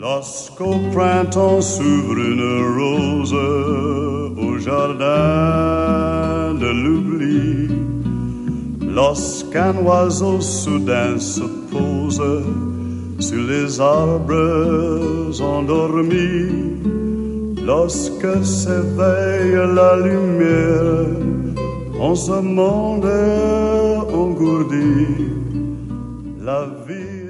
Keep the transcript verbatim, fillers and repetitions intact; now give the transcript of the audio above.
Lorsqu'au printemps s'ouvre une rose au jardin de l'oubli, lorsqu'un oiseau soudain se pose sur les arbres endormis, lorsque s'éveille la lumière en ce monde engourdi, la vie